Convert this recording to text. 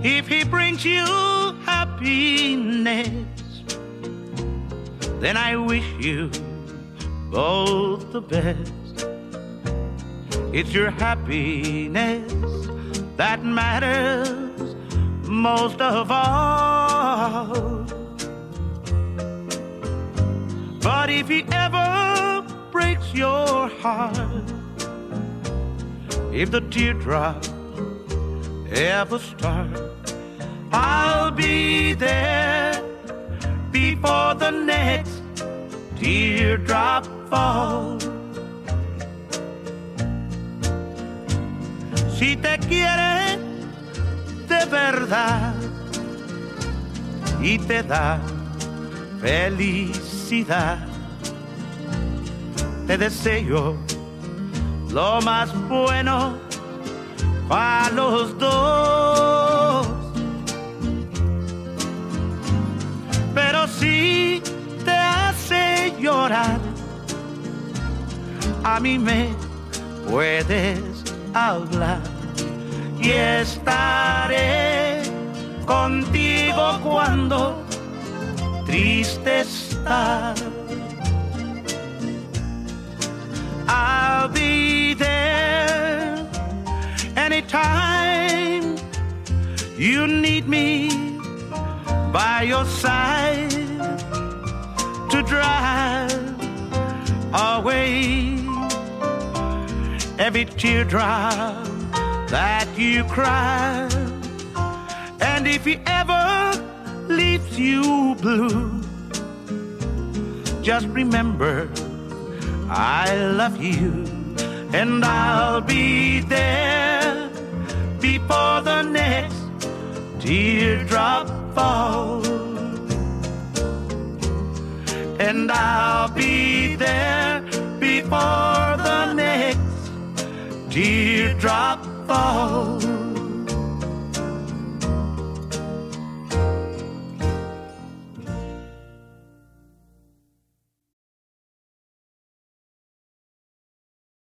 If he brings you happiness, then I wish you both the best. It's your happiness that matters most of all. But if he ever breaks your heart, if the teardrop ever start, I'll be there before the next teardrop falls. Si te quiere de verdad y te da felicidad, te deseo lo más bueno para los dos. Pero si te hace llorar, a mí me puedes hablar y estaré contigo cuando triste estás. I'll be there anytime you need me by your side to drive away every teardrop that you cry. And if he ever leaves you blue, just remember I love you, and I'll be there before the next teardrop falls. And I'll be there before the next teardrop falls.